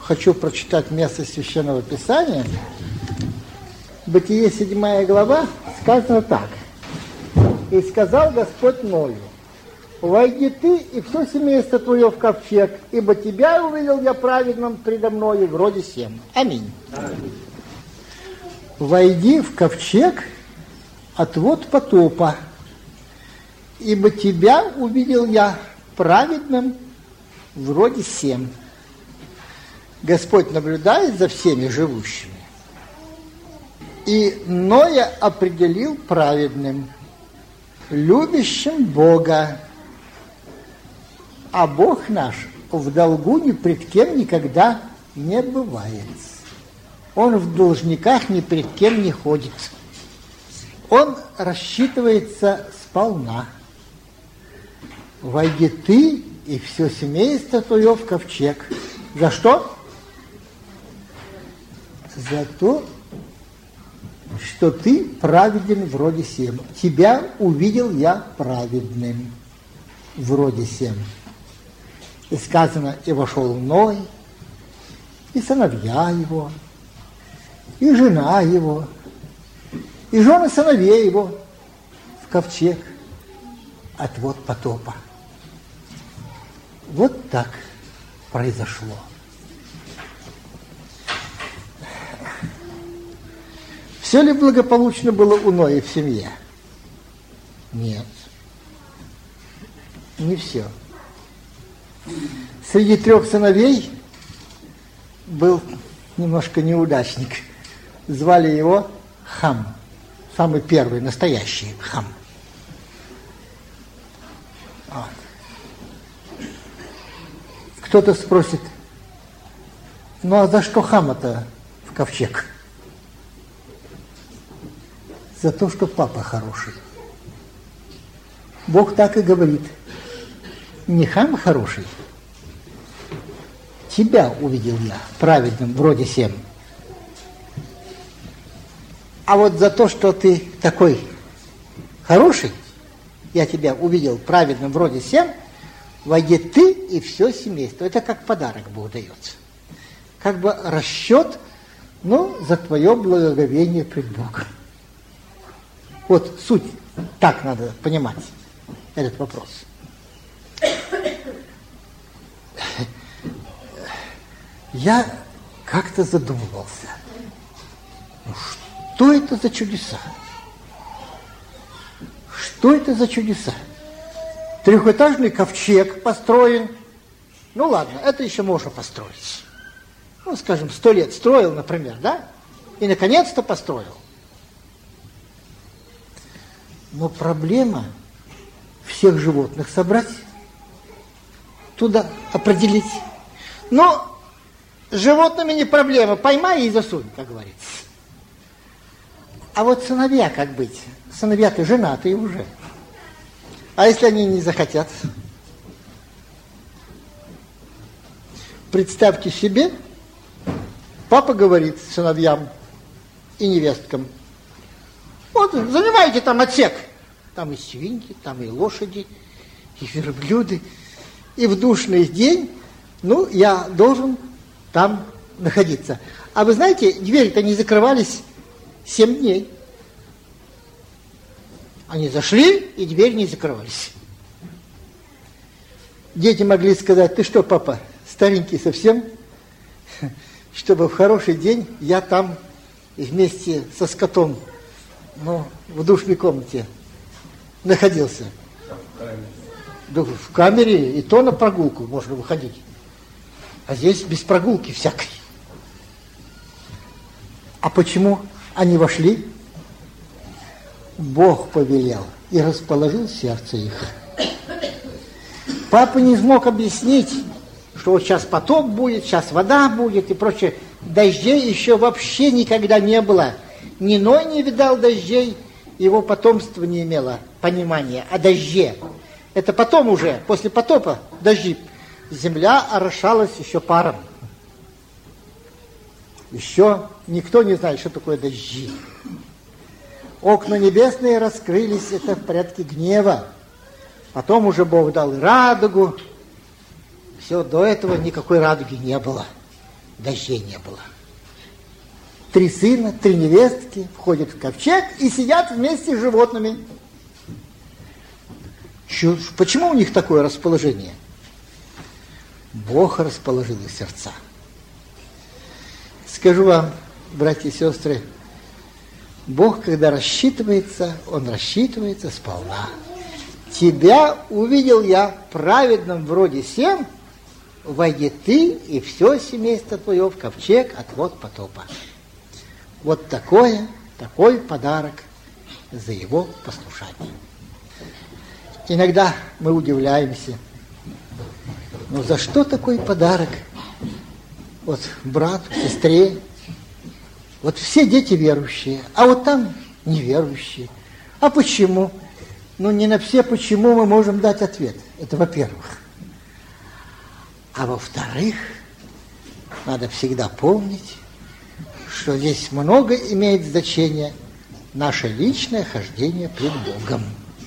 хочу прочитать место Священного Писания. Бытие 7 глава, сказано так. «И сказал Господь Ною: войди ты и все семейство твое в ковчег, ибо тебя увидел я праведным предо мною вроде сем». Аминь. Войди в ковчег отвод потопа, ибо тебя увидел я праведным вроде сем. Господь наблюдает за всеми живущими. И Ноя определил праведным, любящим Бога. А Бог наш в долгу ни пред кем никогда не бывает. Он в должниках ни пред кем не ходит. Он рассчитывается сполна. Войди ты и все семейство твое в ковчег. За что? За то, что ты праведен вроде сем. Тебя увидел я праведным вроде сем. И сказано, и вошел Ной, и сыновья его, и жена его, и жены сыновей его в ковчег отвод потопа. Вот так произошло. Все ли благополучно было у Ноя в семье? Нет. Не все. Среди 3 сыновей был немножко неудачник. Звали его Хам. Самый первый, настоящий Хам. Кто-то спросит, ну а за что Хама-то в ковчег? За то, что папа хороший. Бог так и говорит. Не Хам хороший, тебя увидел я праведным вроде сем. А вот за то, что ты такой хороший, я тебя увидел праведным вроде сем, войди ты и все семейство. Это как подарок Бог дается. Как бы расчет, за твое благоговение пред Богом. Вот суть, так надо понимать этот вопрос. Я как-то задумывался, что это за чудеса? Что это за чудеса? 3-этажный ковчег построен. Ну ладно, это еще можно построить. Скажем, 100 лет строил, например, да? И наконец-то построил. Но проблема всех животных собрать, туда определить. Но с животными не проблема, поймай и засунь, как говорится. А вот сыновья как быть? Сыновья-то женатые уже. А если они не захотят? Представьте себе, папа говорит сыновьям и невесткам: вот, занимайте там отсек. Там и свиньи, там и лошади, и верблюды. И в душный день, я должен там находиться. А вы знаете, двери-то не закрывались 7 дней. Они зашли, и двери не закрывались. Дети могли сказать: ты что, папа, старенький совсем? Чтобы в хороший день я там вместе со скотом, в душной комнате находился. Да, в камере и то на прогулку можно выходить. А здесь без прогулки всякой. А почему они вошли? Бог повелел и расположил сердце их. Папа не смог объяснить, что вот сейчас потоп будет, сейчас вода будет и прочее. Дождей еще вообще никогда не было. Ни Ной не видал дождей, его потомство не имело понимания о дожде. Это потом уже, после потопа, дожди. Земля орошалась еще паром. Еще никто не знает, что такое дожди. Окна небесные раскрылись, это в порядке гнева. Потом уже Бог дал радугу. Все, до этого никакой радуги не было. дождей не было. 3 сына, 3 невестки входят в ковчег и сидят вместе с животными. Почему у них такое расположение? Бог расположил их сердца. Скажу вам, братья и сестры, Бог, когда рассчитывается, Он рассчитывается сполна. Тебя увидел я праведным вроде сем, войди ты и все семейство твое в ковчег от вод потопа. Вот такой подарок за его послушание. Иногда мы удивляемся, но за что такой подарок? Вот брату, сестре, вот все дети верующие, а вот там неверующие. А почему? Ну, не на все почему мы можем дать ответ. Это во-первых. А во-вторых, надо всегда помнить, что здесь много имеет значение наше личное хождение пред Богом.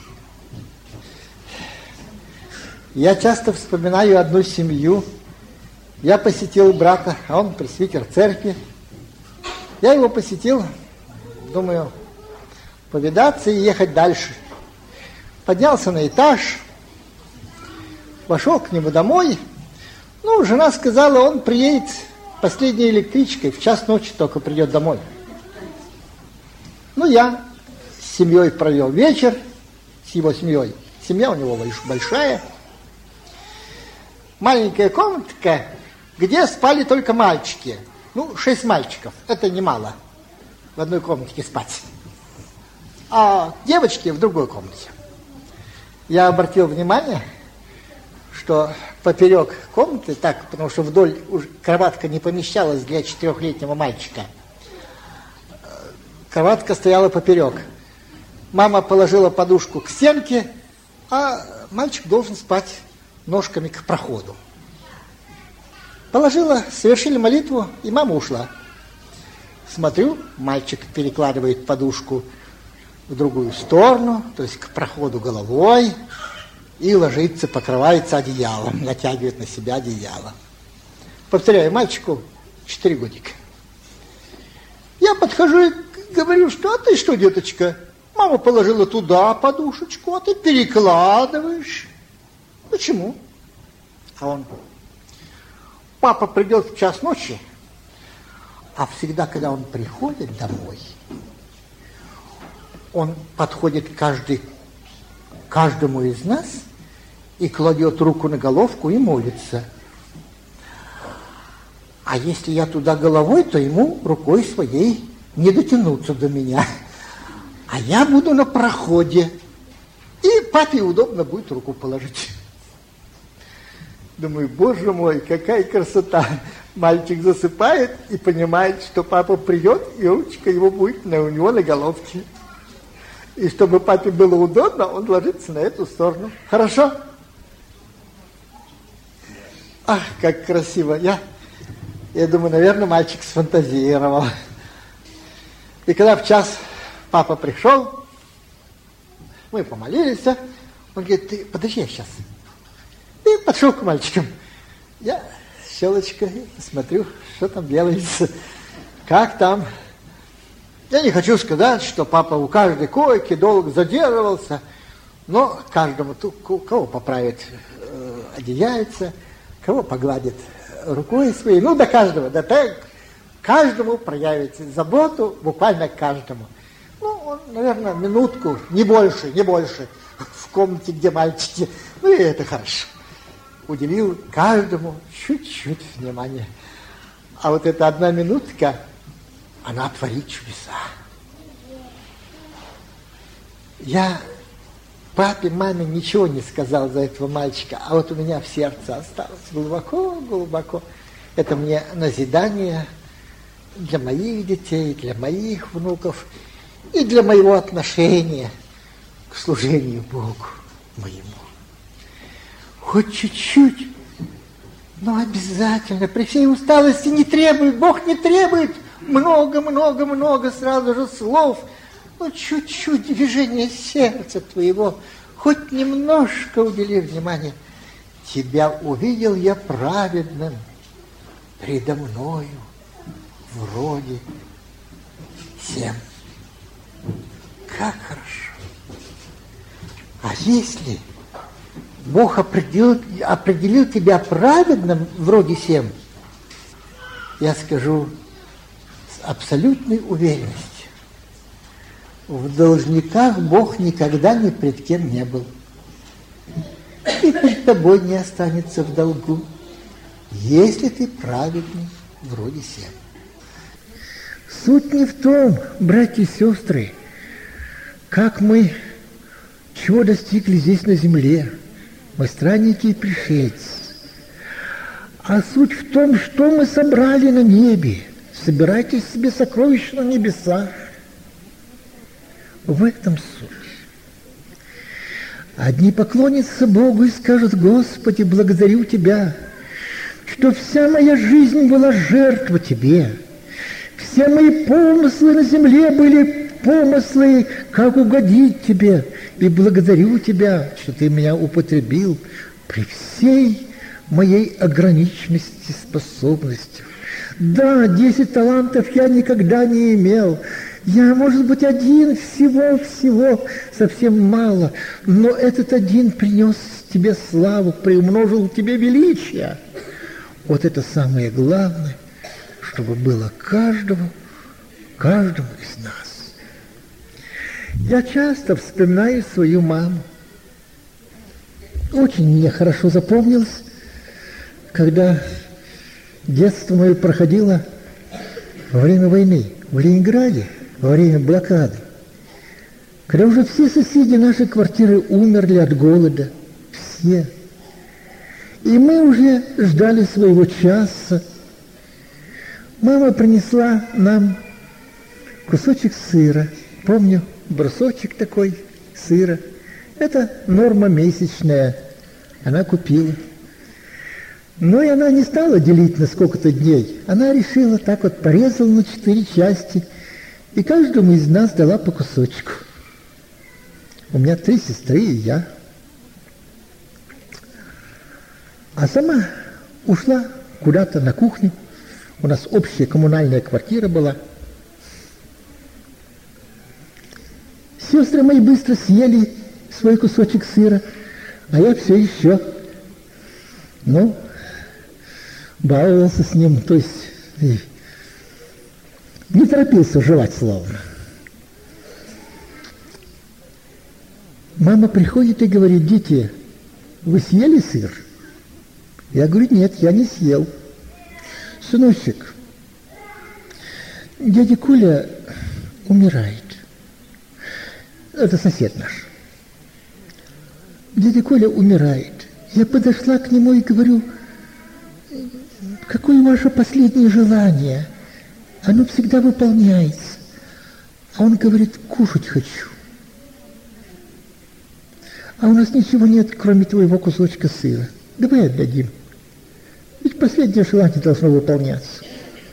Я часто вспоминаю одну семью. Я посетил брата, а он пресвитер церкви. Я его посетил, думаю, повидаться и ехать дальше. Поднялся на этаж, пошел к нему домой. Ну, жена сказала, он приедет последней электричкой, в час ночи только придет домой. Ну, я с семьей провел вечер, с его семьей. Семья у него большая. Маленькая комнатка, где спали только мальчики. Ну, 6 мальчиков, это немало в одной комнатке спать. А девочки в другой комнате. Я обратил внимание, что поперек комнаты, так, потому что вдоль кроватка не помещалась для 4-летнего мальчика. Кроватка стояла поперек. Мама положила подушку к стенке, а мальчик должен спать ножками к проходу. Положила, совершили молитву, и мама ушла. Смотрю, мальчик перекладывает подушку в другую сторону, то есть к проходу головой, и ложится, покрывается одеялом, натягивает на себя одеяло. Повторяю, мальчику 4 годика. Я подхожу и говорю, что, а ты что, деточка, мама положила туда подушечку, а ты перекладываешь. Почему? А он: папа придет в час ночи, а всегда, когда он приходит домой, он подходит к каждому из нас и кладет руку на головку и молится. А если я туда головой, то ему рукой своей не дотянуться до меня. А я буду на проходе, и папе удобно будет руку положить. Думаю, боже мой, какая красота. Мальчик засыпает и понимает, что папа придет, и ручка его будет у него на головке. И чтобы папе было удобно, он ложится на эту сторону. Хорошо? Ах, как красиво. Я думаю, наверное, мальчик сфантазировал. И когда в час папа пришел, мы помолились, он говорит, ты подожди, я сейчас. И подошел к мальчикам. Я щелочкой смотрю, что там делается, как там. Я не хочу сказать, что папа у каждой койки долго задерживался, но каждому, кого поправит одеяльце, кого погладит рукой своей, ну, до каждого, да так, каждому проявит заботу, буквально каждому. Ну, он, наверное, минутку, не больше, в комнате, где мальчики, ну, и это хорошо. Уделил каждому чуть-чуть внимания. А вот эта 1 минутка, она творит чудеса. Я папе, маме ничего не сказал за этого мальчика, а вот у меня в сердце осталось глубоко. Это мне назидание для моих детей, для моих внуков и для моего отношения к служению Богу моему. Хоть чуть-чуть, но обязательно, при всей усталости не требует, Бог не требует много сразу же слов, но чуть-чуть движение сердца твоего, хоть немножко удели внимание. Тебя увидел я праведным, предо мною вроде всем. Как хорошо. А если Бог определил тебя праведным вроде всем, я скажу с абсолютной уверенностью, в должниках Бог никогда ни пред кем не был. И перед тобой не останется в долгу, если ты праведный вроде всем. Суть не в том, братья и сестры, как мы, чего достигли здесь на земле. Мы странники и пришельцы. А суть в том, что мы собрали на небе. Собирайте себе сокровища на небесах. В этом суть. Одни поклонятся Богу и скажут: Господи, благодарю Тебя, что вся моя жизнь была жертва Тебе. Все мои помыслы на земле были помыслы, как угодить Тебе. И благодарю Тебя, что Ты меня употребил при всей моей ограниченности способностей. Да, 10 талантов я никогда не имел. Я, может быть, один всего совсем мало. Но этот один принес Тебе славу, приумножил Тебе величие. Вот это самое главное, чтобы было каждому из нас. Я часто вспоминаю свою маму. Очень мне хорошо запомнилось, когда детство мое проходило во время войны в Ленинграде, во время блокады, когда уже все соседи нашей квартиры умерли от голода, все. И мы уже ждали своего часа. Мама принесла нам кусочек сыра. Помню, брусочек такой сыра. Это норма месячная. Она купила. Но и она не стала делить на сколько-то дней. Она решила, так вот порезала на 4 части. И каждому из нас дала по кусочку. У меня 3 сестры и я. А сама ушла куда-то на кухню. У нас общая коммунальная квартира была. Сестры мои быстро съели свой кусочек сыра, а я все еще, баловался с ним, то есть не торопился жевать словно. Мама приходит и говорит: дети, вы съели сыр? Я говорю: нет, я не съел. Сыночек, дядя Коля умирает. Это сосед наш. Дядя Коля умирает. Я подошла к нему и говорю: какое ваше последнее желание? Оно всегда выполняется. А он говорит: кушать хочу. А у нас ничего нет, кроме твоего кусочка сыра. Давай отдадим. Ведь последнее желание должно выполняться.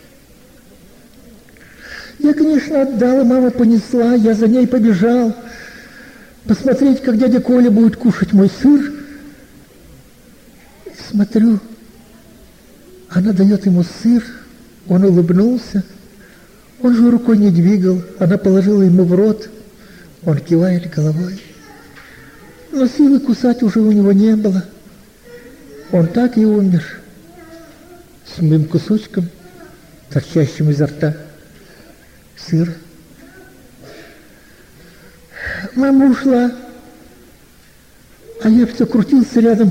Я, конечно, отдала, мама понесла, я за ней побежал. Посмотреть, как дядя Коля будет кушать мой сыр. Смотрю, она дает ему сыр, он улыбнулся, он же рукой не двигал, она положила ему в рот, он кивает головой. Но силы кусать уже у него не было. Он так и умер, с моим кусочком, торчащим изо рта, сыра. Мама ушла, а я все крутился рядом,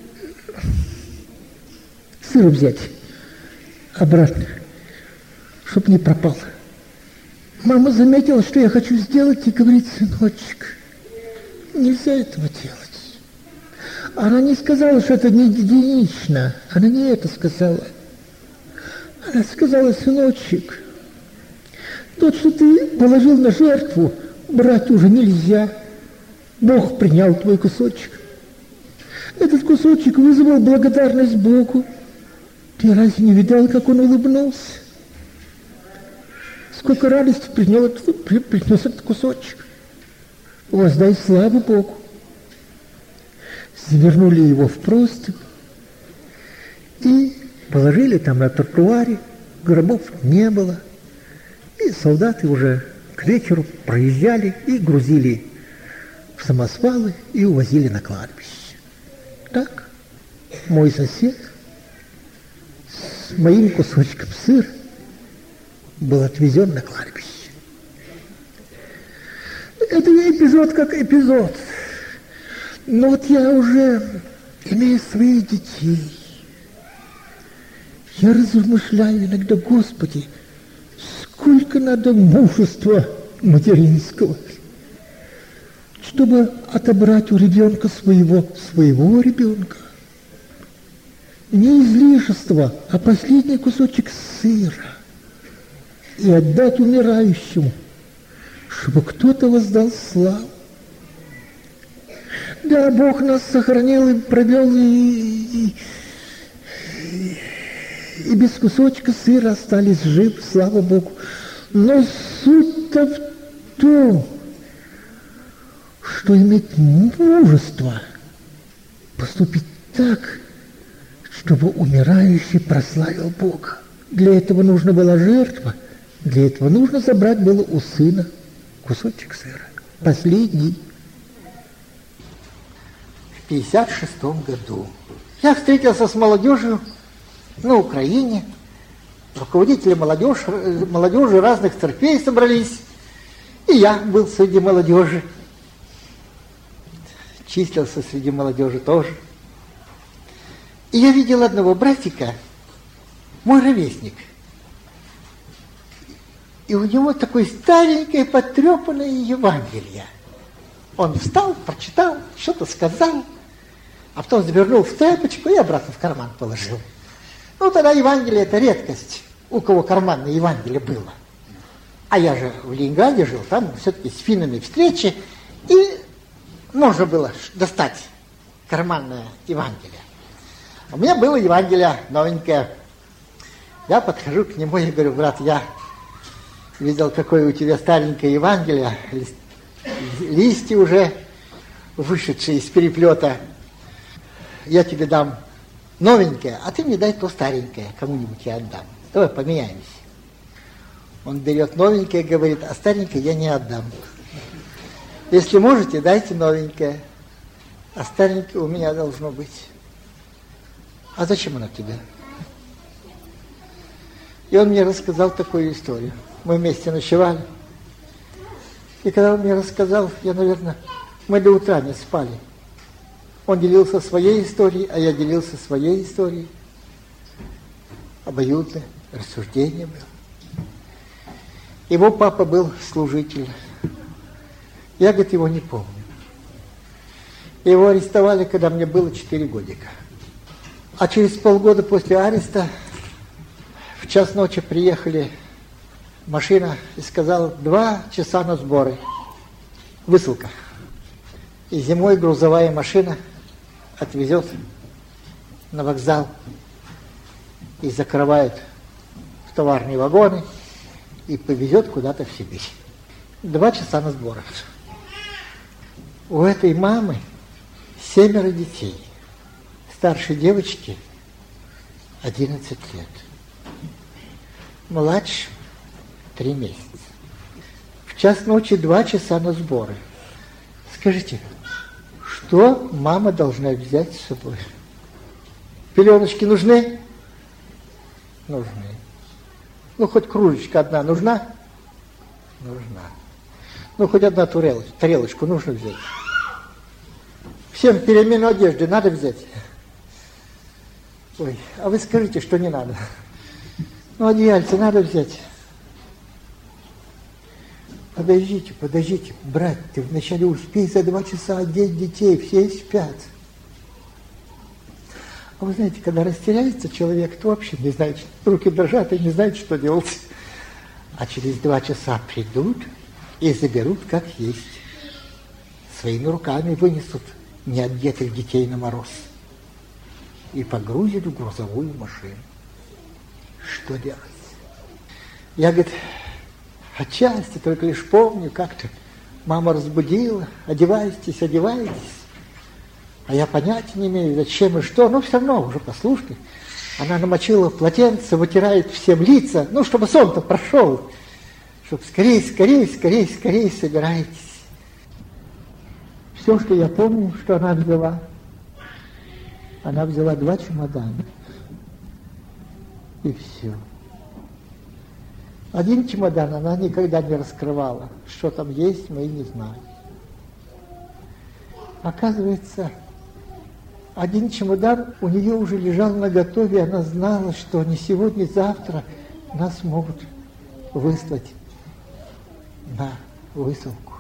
сыр взять обратно, чтоб не пропал. Мама заметила, что я хочу сделать, и говорит: сыночек, нельзя этого делать. Она не сказала, что это не единично, она не это сказала. Она сказала: сыночек, тот, что ты положил на жертву, брать уже нельзя. Бог принял твой кусочек. Этот кусочек вызвал благодарность Богу. Ты разве не видал, как он улыбнулся? Сколько радости принес этот кусочек. Воздай славу Богу. Завернули его в простынь и Положили там на тротуаре, гробов не было. И солдаты уже к вечеру проезжали и грузили в самосвалы и увозили на кладбище. Так мой сосед с моим кусочком сыра был отвезен на кладбище. Это эпизод как эпизод. Но вот я уже, имея своих детей, я размышляю иногда, Господи, сколько надо мужества материнского, чтобы отобрать у ребенка своего ребенка. Не излишество, а последний кусочек сыра и отдать умирающему, чтобы кто-то воздал славу. Да, Бог нас сохранил и провел, и без кусочка сыра остались живы, слава Богу. Но суть-то в том, что иметь мужество поступить так, чтобы умирающий прославил Бога. Для этого нужна была жертва, для этого нужно забрать было у сына кусочек сыра. Последний. В 1956 году я встретился с молодежью на Украине. Руководители молодежи разных церквей собрались. И я был среди молодежи. Числился среди молодежи тоже. И я видел одного братика, мой ровесник. И у него такое старенькое, потрепанное Евангелие. Он встал, прочитал, что-то сказал, а потом завернул в тряпочку и обратно в карман положил. Ну, тогда Евангелие – это редкость, у кого карманное Евангелие было. А я же в Ленинграде жил, там все-таки с финнами встречи, и можно было достать карманное Евангелие. У меня было Евангелие новенькое. Я подхожу к нему и говорю: брат, я видел, какое у тебя старенькое Евангелие, листья уже вышедшие из переплета. Я тебе дам новенькое, а ты мне дай то старенькое, кому-нибудь я отдам. Давай поменяемся. Он берет новенькое и говорит: а старенькое я не отдам. Если можете, дайте новенькое, а старенькое у меня должно быть. А зачем оно тебе? И он мне рассказал такую историю. Мы вместе ночевали. И когда он мне рассказал, мы до утра не спали. Он делился своей историей, а я делился своей историей. Обоюдное рассуждение было. Его папа был служитель. Я, говорит, его не помню. Его арестовали, когда мне было 4 годика. А через полгода после ареста в час ночи приехали машина и сказала: 2 часа на сборы. Высылка. И зимой грузовая машина отвезет на вокзал и закрывает в товарные вагоны и повезет куда-то в Сибирь. 2 часа на сборах. У этой мамы 7 детей. Старшей девочке 11 лет. Младше 3 месяца. В час ночи 2 часа на сборы. Скажите, что мама должна взять с собой? Пеленочки нужны? Нужны. Ну, хоть кружечка одна нужна? Нужна. Ну, хоть одна тарелочку нужно взять. Всем перемену одежды надо взять? Ой, а вы скажите, что не надо. Ну, одеяльце надо взять. Подождите, брат, ты вначале успей за 2 часа одеть детей, все спят. А вы знаете, когда растеряется человек, то вообще не знает, руки дрожат и не знает, что делать. А через 2 часа придут и заберут как есть. Своими руками вынесут неодетых детей на мороз и погрузят в грузовую машину. Что делать? Я, говорит, отчасти только лишь помню, как-то мама разбудила: одевайтесь. А я понятия не имею, зачем и что, но все равно уже послушный. Она намочила полотенце, вытирает всем лица, ну, чтобы сон-то прошел, чтобы скорее собирайтесь. Все, что я помню, что она взяла 2 чемодана. И все. 1 чемодан она никогда не раскрывала. Что там есть, мы и не знаем. Оказывается, 1 чемодан у нее уже лежал наготове, она знала, что не сегодня, завтра нас могут выслать на высылку.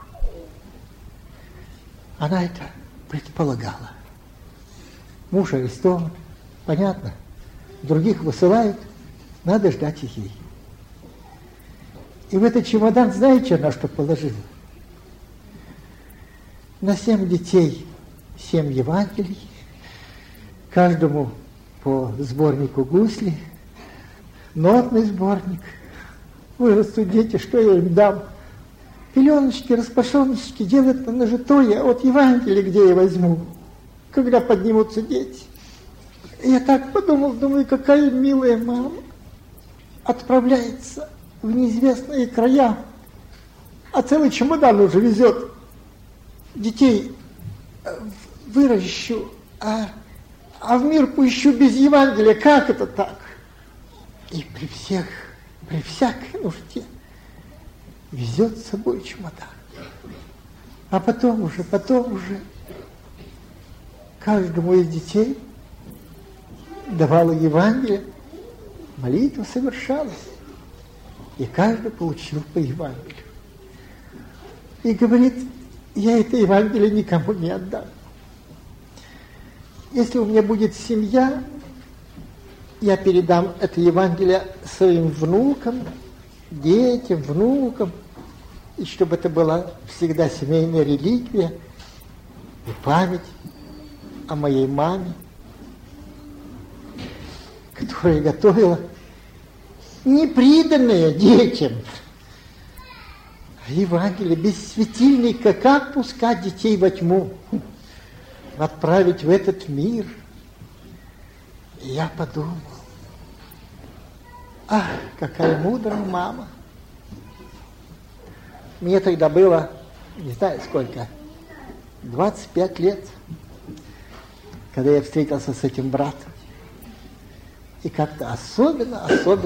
Она это предполагала. Муж арестован, понятно. Других высылают, надо ждать и ей. И в этот чемодан, знаете, она что положила? На 7 детей 7 Евангелий, каждому по сборнику гусли, нотный сборник. Вырастут дети, что я им дам? Пеленочки, распашоночки, делать-то нажитое от Евангелия, где я возьму, когда поднимутся дети. Я так подумал, думаю, какая милая мама отправляется в неизвестные края, а целый чемодан уже везет. Детей выращу, а в мир пущу без Евангелия. Как это так? И при всякой нужде везет с собой чемодан. А потом уже каждому из детей давала Евангелие, молитва совершалась, и каждый получил по Евангелию. И говорит, я это Евангелие никому не отдам. Если у меня будет семья, я передам это Евангелие своим внукам, детям, внукам, и чтобы это была всегда семейная реликвия и память о моей маме, которая готовила неприданное детям. Евангелие без светильника, как пускать детей во тьму, отправить в этот мир? И я подумал, ах, какая мудрая мама. Мне тогда было, не знаю сколько, 25 лет, когда я встретился с этим братом. И как-то особенно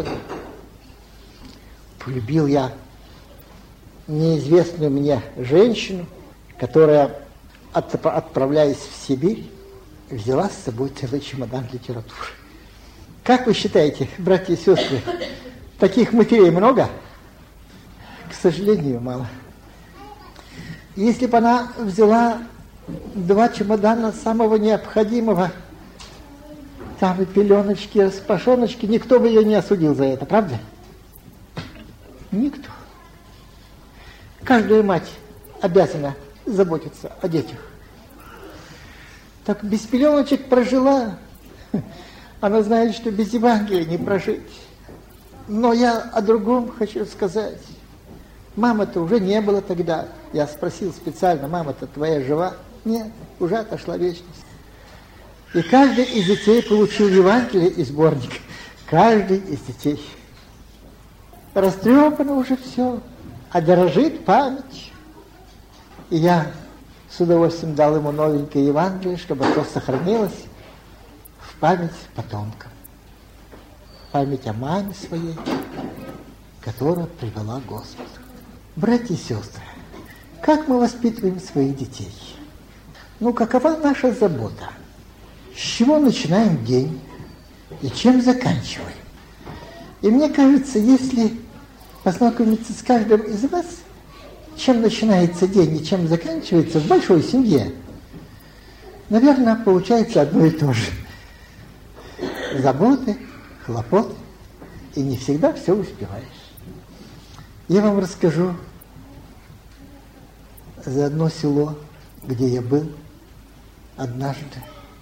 полюбил я неизвестную мне женщину, которая, отправляясь в Сибирь, взяла с собой целый чемодан литературы. Как вы считаете, братья и сестры, таких матерей много? К сожалению, мало. Если бы она взяла 2 чемодана самого необходимого, там и пеленочки, и распашоночки, никто бы ее не осудил за это, правда? Никто. Каждая мать обязана заботиться о детях. Так без пеленочек прожила. Она знает, что без Евангелия не прожить. Но я о другом хочу сказать. Мамы-то уже не было тогда. Я спросил специально, мама-то твоя жива? Нет, уже отошла вечность. И каждый из детей получил Евангелие и сборник. Каждый из детей. Растрепано уже все, а дорожит память. И я с удовольствием дал ему новенькое Евангелие, чтобы то сохранилось в память потомкам. Память о маме своей, которая привела Господу. Братья и сестры, как мы воспитываем своих детей? Ну, какова наша забота? С чего начинаем день и чем заканчиваем? И мне кажется, если познакомиться с каждым из вас, чем начинается день и чем заканчивается в большой семье, наверное, получается одно и то же. Заботы, хлопоты, и не всегда все успеваешь. Я вам расскажу за одно село, где я был однажды.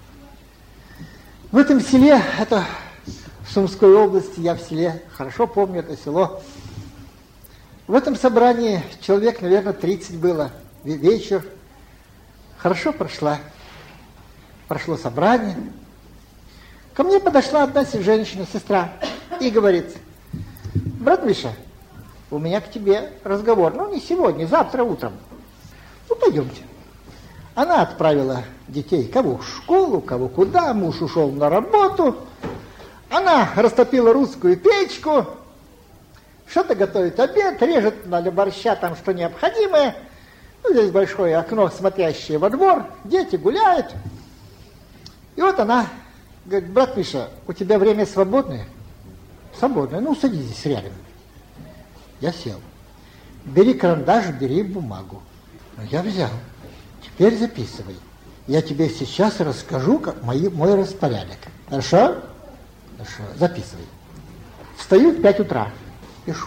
В этом селе, это в Сумской области, я в селе, хорошо помню это село. В этом собрании человек, наверное, 30 было. Вечер. Хорошо прошло собрание. Ко мне подошла одна женщина, сестра, и говорит: брат Миша, у меня к тебе разговор. Ну, не сегодня, завтра утром. Ну, пойдемте. Она отправила детей кого в школу, кого куда, муж ушел на работу. Она растопила русскую печку, что-то готовит обед, режет для борща там, что необходимое. Ну, здесь большое окно, смотрящее во двор, дети гуляют. И вот она говорит: брат Миша, у тебя время свободное? Свободное. Ну, садись здесь рядом. Я сел. Бери карандаш, бери бумагу. Ну, я взял. Теперь записывай. Я тебе сейчас расскажу, как мой распорядок. Хорошо? Хорошо. Записывай. Встаю в 5 утра. Пишу.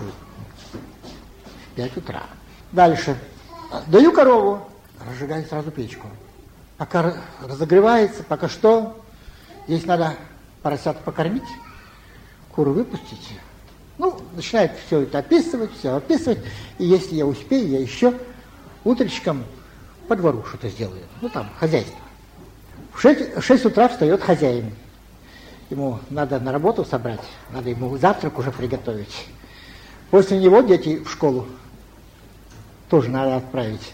В 5 утра. Дальше. Даю корову. Разжигаю сразу печку. Пока разогревается, пока что. Здесь надо поросят покормить, куру выпустить. Ну, начинает все это описывать, все описывать. И если я успею, я еще утречком по двору что-то сделаю. Ну, там, хозяйство. В 6 утра встает хозяин. Ему надо на работу собрать, надо ему завтрак уже приготовить. После него дети в школу тоже надо отправить.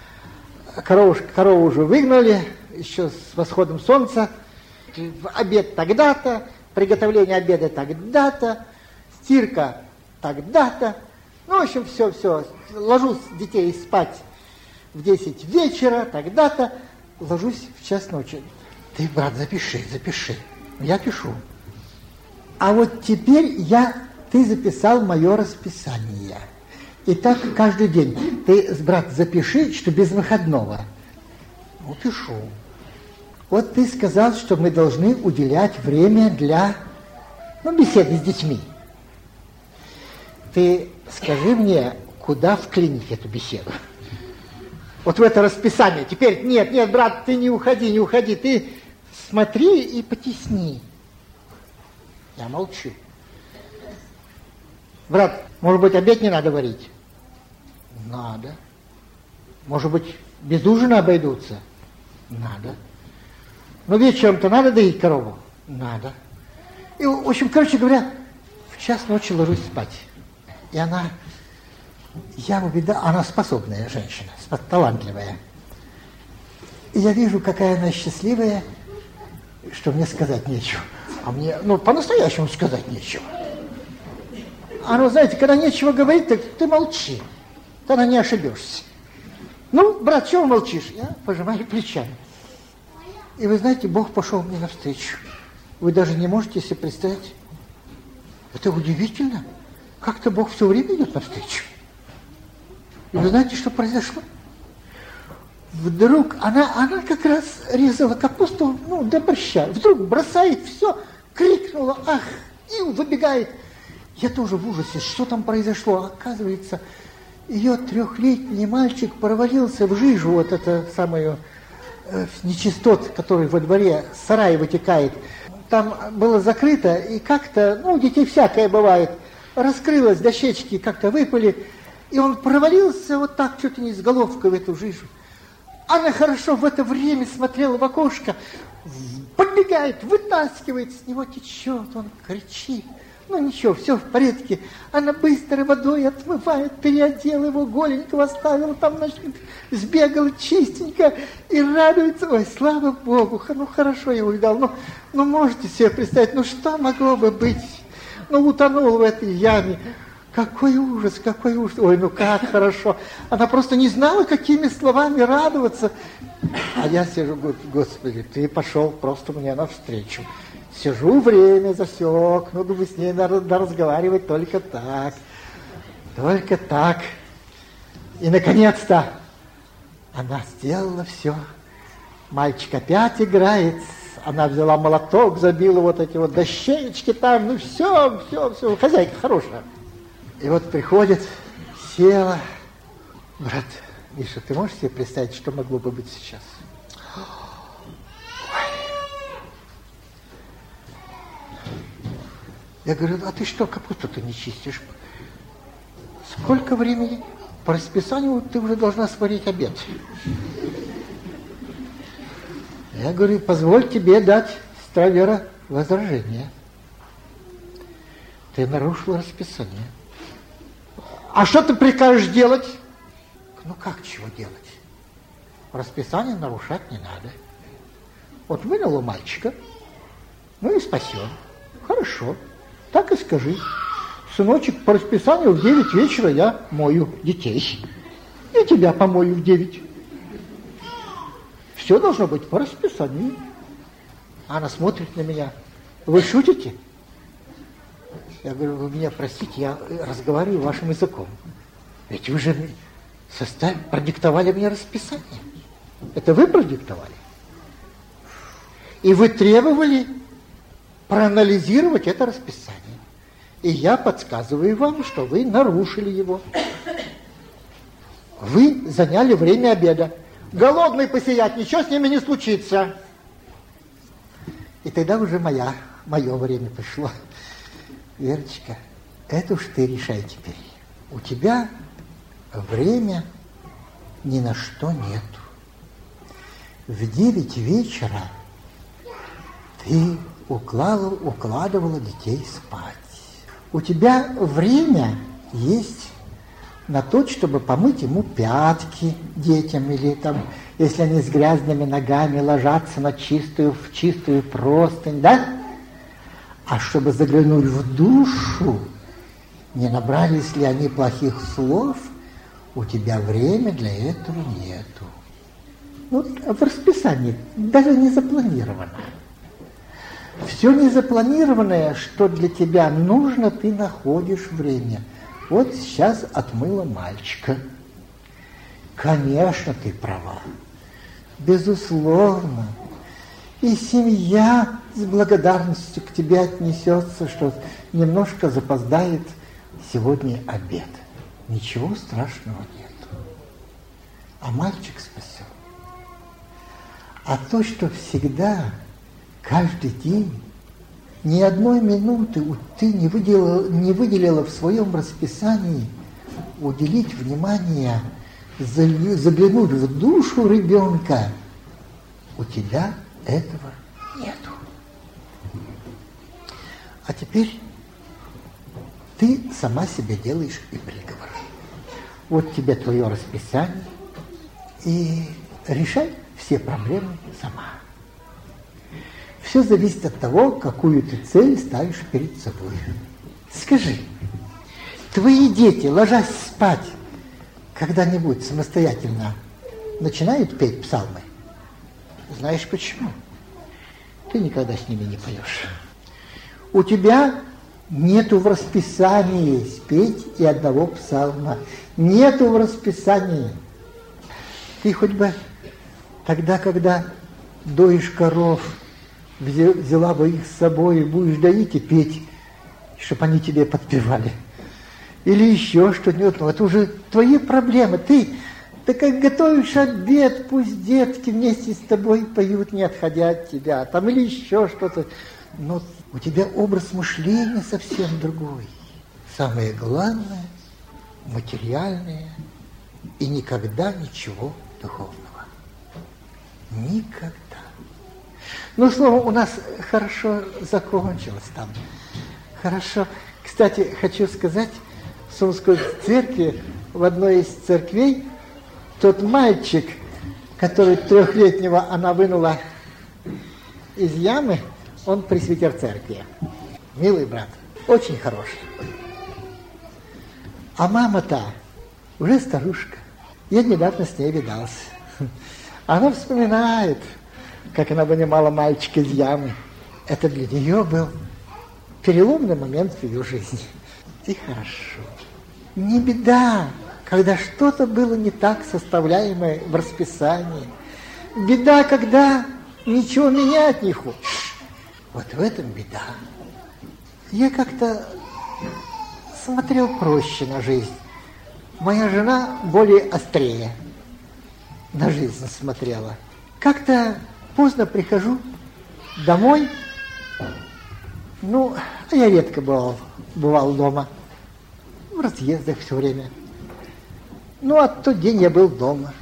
Корову уже выгнали, еще с восходом солнца. Обед тогда-то, приготовление обеда тогда-то, стирка тогда-то. Ну, в общем, все. Ложусь детей спать в 10 вечера, тогда-то. Ложусь в час ночи. Ты, брат, запиши. Я пишу. А вот теперь ты записал мое расписание. И так каждый день. Ты, брат, запиши, что без выходного. Ну, пишу. Вот ты сказал, что мы должны уделять время для, беседы с детьми. Ты скажи мне, куда вклинить эту беседу? Вот в это расписание. Теперь, нет, брат, ты не уходи. Ты смотри и потесни. Я молчу. Брат, может быть, обед не надо варить? Надо. Может быть, без ужина обойдутся? Надо. Но вечером-то надо доить корову? Надо. И, в общем, короче говоря, в час ночи ложусь спать. И она способная женщина, талантливая. И я вижу, какая она счастливая, что мне сказать нечего. А мне, по-настоящему сказать нечего. Знаете, когда нечего говорить, так ты молчи. Тогда не ошибешься. Ну, брат, чего молчишь? Я пожимаю плечами. И вы знаете, Бог пошел мне навстречу. Вы даже не можете себе представить. Это удивительно. Как-то Бог все время идет навстречу. И вы знаете, что произошло? Вдруг она как раз резала капусту, для борща. Вдруг бросает все, крикнула, ах, и выбегает. Я тоже в ужасе, что там произошло. Оказывается, ее 3-летний мальчик провалился в жижу, вот это самую нечистот, который во дворе сарай вытекает. Там было закрыто, и как-то, у детей всякое бывает, раскрылось, дощечки как-то выпали, и он провалился вот так, чуть ли не с головкой в эту жижу. Она хорошо в это время смотрела в окошко, подбегает, вытаскивает, с него течет, он кричит. Ничего, все в порядке. Она быстро водой отмывает, переодела его, голенького оставила, там, сбегала чистенько и радуется. Ой, слава Богу, хорошо я увидал. Можете себе представить, что могло бы быть? Утонул в этой яме. Какой ужас, какой ужас. Ой, как хорошо. Она просто не знала, какими словами радоваться. А я сижу, Господи, ты пошел просто мне навстречу. Сижу, время засек, думаю, с ней надо разговаривать только так. Только так. И, наконец-то, она сделала все. Мальчик опять играет. Она взяла молоток, забила вот эти вот дощечки там. Все. Хозяйка хорошая. И вот приходит, села. Брат, Миша, ты можешь себе представить, что могло бы быть сейчас? Я говорю, а ты что, капусту-то не чистишь? Сколько времени? По расписанию ты уже должна сварить обед. Я говорю, позволь тебе дать, сестра Вера, Возражение. Ты нарушил расписание. А что ты прикажешь делать? Ну как чего делать? Расписание нарушать не надо. Вот вынял у мальчика, ну и спасен. Хорошо, так и скажи. Сыночек, по расписанию в 9 вечера я мою детей. И тебя помою в 9. Все должно быть по расписанию. Она смотрит на меня. Вы шутите? Я говорю, вы меня простите, я разговариваю вашим языком. Ведь вы же продиктовали мне расписание. Это вы продиктовали? И вы требовали проанализировать это расписание. И я подсказываю вам, что вы нарушили его. Вы заняли время обеда. Голодный посидят, ничего с ними не случится. И тогда уже мое время пришло. Верочка, это уж ты решай теперь. У тебя время ни на что нету. В 9 вечера ты укладывала детей спать. У тебя время есть на то, чтобы помыть ему пятки детям, или там, если они с грязными ногами ложатся в чистую простынь, да? А чтобы заглянуть в душу, не набрались ли они плохих слов, у тебя времени для этого нету. Вот в расписании даже не запланировано. Все незапланированное, что для тебя нужно, ты находишь время. Вот сейчас отмыла мальчика. Конечно, ты права. Безусловно. И семья с благодарностью к тебе отнесется, что немножко запоздает сегодня обед. Ничего страшного нет. А мальчик спасен. А то, что всегда, каждый день, ни одной минуты ты не выделила в своем расписании уделить внимание, заглянуть в душу ребенка, у тебя этого нету. А теперь ты сама себе делаешь и приговор. Вот тебе твое расписание, и решай все проблемы сама. Все зависит от того, какую ты цель ставишь перед собой. Скажи, твои дети, ложась спать, когда-нибудь самостоятельно начинают петь псалмы? Знаешь почему? Ты никогда с ними не поешь. У тебя нету в расписании спеть и одного псалма. Нету в расписании. Ты хоть бы тогда, когда доишь коров, взяла бы их с собой и будешь доить и петь, чтобы они тебе подпевали. Или еще что-нибудь. Ну, это уже твои проблемы. Ты как готовишь обед, пусть детки вместе с тобой поют, не отходя от тебя. Там или еще что-то. Но у тебя образ мышления совсем другой. Самое главное – материальное и никогда ничего духовного. Никогда. Ну, слово у нас хорошо закончилось там. Хорошо. Кстати, хочу сказать, в Сумской церкви, в одной из церквей, тот мальчик, который 3-летнего она вынула из ямы, он пресвитер церкви. Милый брат, очень хороший. А мама-то уже старушка. Я недавно с ней видался. Она вспоминает, как она вынимала мальчика из ямы. Это для нее был переломный момент в ее жизни. И хорошо. Не беда, когда что-то было не так составляемое в расписании. Беда, когда ничего менять не хочешь. Вот в этом беда. Я как-то смотрел проще на жизнь. Моя жена более острее на жизнь смотрела. Как-то поздно прихожу домой. Ну, я редко бывал дома. В разъездах все время. Ну, а тот день я был дома.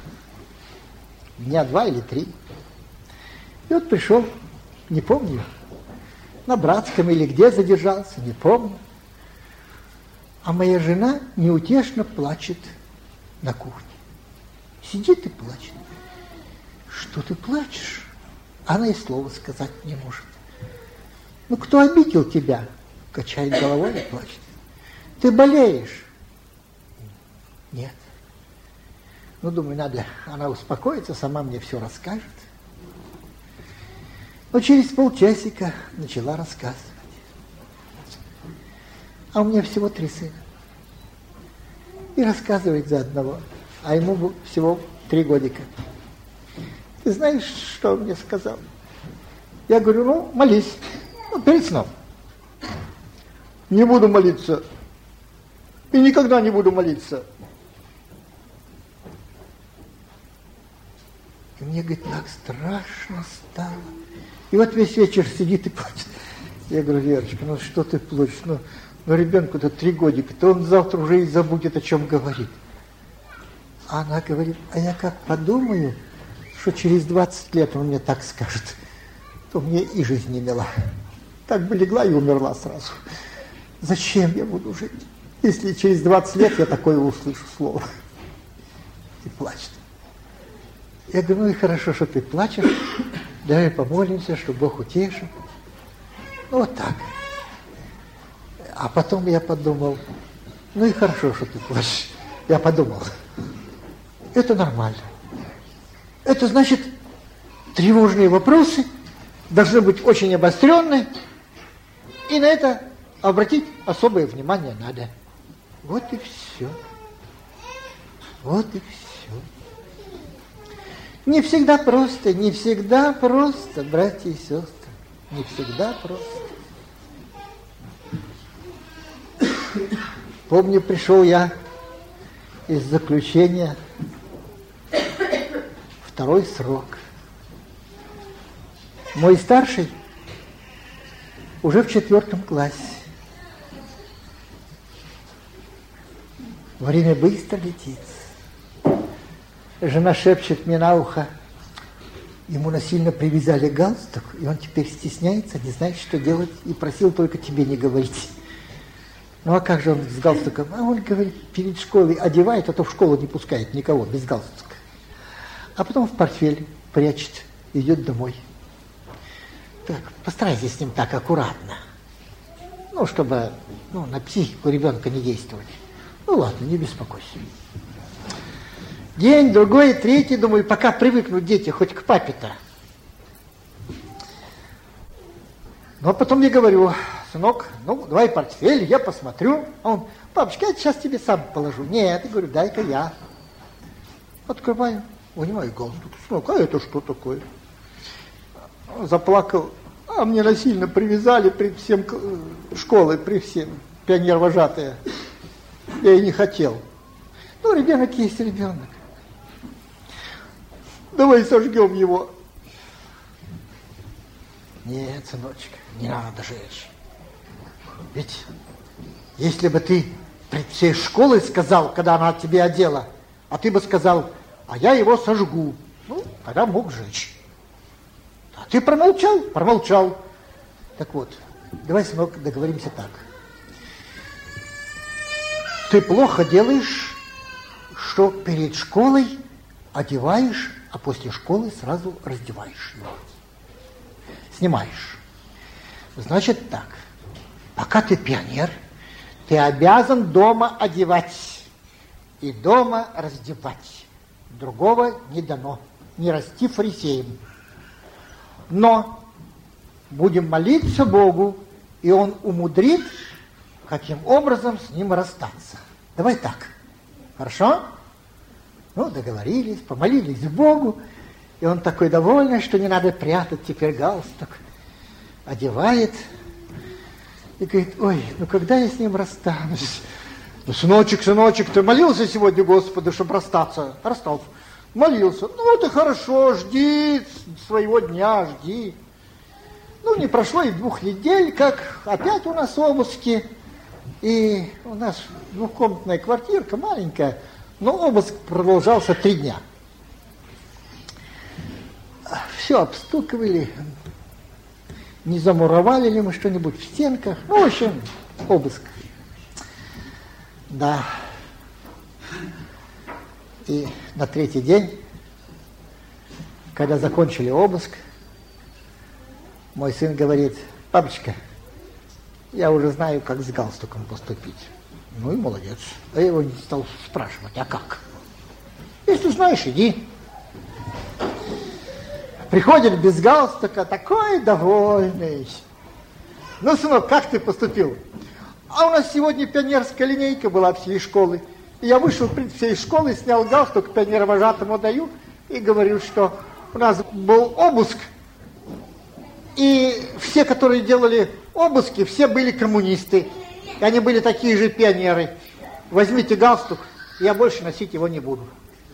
Дня 2 или 3. И вот пришел, не помню, на Братском или где задержался, не помню. А моя жена неутешно плачет на кухне. Сидит и плачет. Что ты плачешь? Она и слова сказать не может. Ну, кто обидел тебя? Качает головой и плачет. Ты болеешь? Нет. Ну, думаю, надо, она успокоится, сама мне все расскажет. Но через полчасика начала рассказывать. А у меня всего 3 сына. И рассказывает за одного. А ему всего 3 годика. Ты знаешь, что он мне сказал? Я говорю, ну, молись. Ну, перед сном. Не буду молиться. И никогда не буду молиться. И мне, говорит, так страшно стало. И вот весь вечер сидит и плачет. Я говорю, Верочка, ну что ты плачешь? Ну ребенку-то 3 годика, то он завтра уже и забудет, о чем говорит. А она говорит, а я как подумаю, что через 20 лет он мне так скажет, то мне и жизнь не мила. Так бы легла и умерла сразу. Зачем я буду жить, если через 20 лет я такое услышу слово? И плачет. Я говорю, ну и хорошо, что ты плачешь, давай помолимся, чтобы Бог утешил. Ну вот так. А потом я подумал, ну и хорошо, что ты плачешь. Я подумал, это нормально. Это значит, тревожные вопросы должны быть очень обостренные, и на это обратить особое внимание надо. Вот и все. Вот и все. Не всегда просто, братья и сестры. Не всегда просто. Помню, пришел я из заключения, 2-й срок. Мой старший уже в 4 классе. Время быстро летит. Жена шепчет мне на ухо, ему насильно привязали галстук, и он теперь стесняется, не знает, что делать, и просил только тебе не говорить. Ну а как же он с галстуком? А он, говорит, перед школой одевает, а то в школу не пускает никого без галстука. А потом в портфель прячет, идет домой. Так, постарайся с ним так аккуратно. Ну, чтобы на психику ребенка не действовать. Ну ладно, не беспокойся. День, другой, 3, думаю, пока привыкнут дети хоть к папе-то. Но потом я говорю, сынок, ну, давай портфель, я посмотрю. А он, папочка, я сейчас тебе сам положу. Нет, я говорю, дай-ка я. Открываю, вынимаю галстук. Сынок, а это что такое? Заплакал. А мне насильно привязали при всем школы, при всем, пионер-вожатые. Я и не хотел. Ну, ребенок есть ребенок. Давай сожгем его. Нет, сыночек, не надо жечь. Ведь если бы ты пред всей школой сказал, когда она тебе одела, а ты бы сказал, а я его сожгу, ну, тогда мог жечь. А ты промолчал? Промолчал. Так вот, давай, сынок, договоримся так. Ты плохо делаешь, что перед школой одеваешь, а после школы сразу раздеваешь его. Снимаешь. Значит так, пока ты пионер, ты обязан дома одевать и дома раздевать. Другого не дано. Не расти фарисеем. Но будем молиться Богу, и Он умудрит, каким образом с ним расстаться. Давай так. Хорошо? Ну, договорились, помолились Богу, и он такой довольный, что не надо прятать теперь галстук. Одевает и говорит, ой, ну когда я с ним расстанусь? Ну, сыночек, ты молился сегодня Господу, чтобы расстаться? Расстался. Молился. Ну, это хорошо, жди своего дня, жди. Ну, не прошло и 2 недель, как опять у нас обыски. И у нас 2-комнатная квартирка маленькая, но обыск продолжался 3 дня. Все обстукивали. не замуровали ли мы что-нибудь в стенках. Ну, в общем, обыск. Да. И на третий день, когда закончили обыск, мой сын говорит: папочка, я уже знаю, как с галстуком поступить. Ну и молодец. А я его не стал спрашивать, а как? Если знаешь, иди. Приходит без галстука, такой довольный. Ну, сынок, как ты поступил? А у нас сегодня пионерская линейка была всей школы. И я вышел пред всей школы, снял галстук, пионеровожатому даю и говорю, что у нас был обыск. И все, которые делали обыски, все были коммунисты. И они были такие же пионеры. Возьмите галстук, я больше носить его не буду.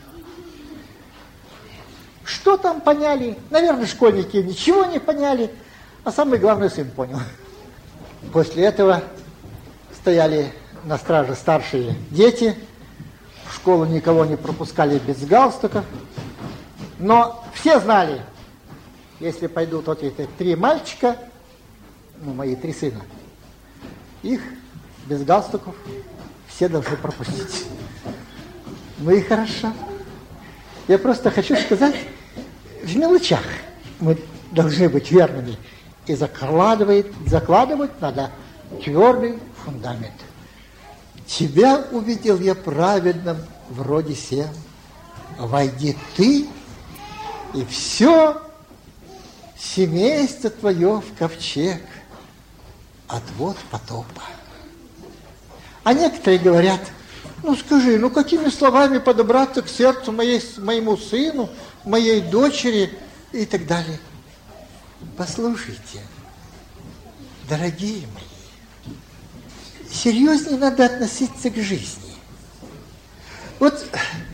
Что там поняли? Наверное, школьники ничего не поняли, а самое главное, сын понял. После этого стояли на страже старшие дети, в школу никого не пропускали без галстука, но все знали, если пойдут вот эти 3 мальчика, ну, мои 3 сына, их без галстуков все должны пропустить. Ну и хорошо. Я просто хочу сказать, в мелочах мы должны быть верными. И закладывать надо твердый фундамент. Тебя увидел я праведным вроде сем. Войди ты, и все семейство твое в ковчег, отвод потопа. А некоторые говорят: ну скажи, ну какими словами подобраться к сердцу моему сыну, моей дочери и так далее. Послушайте, дорогие мои, серьезнее надо относиться к жизни. Вот,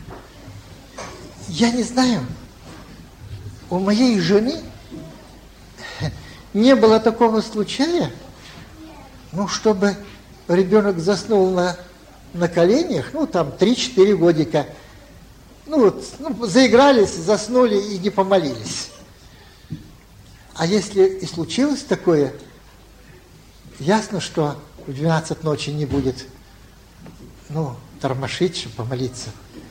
я не знаю, у моей жены не было такого случая, ну, чтобы ребенок заснул на коленях, ну, там, 3-4 годика. Ну, вот, заигрались, заснули и не помолились. А если и случилось такое, ясно, что в 12 ночи не будет, ну, тормошить, чтобы помолиться.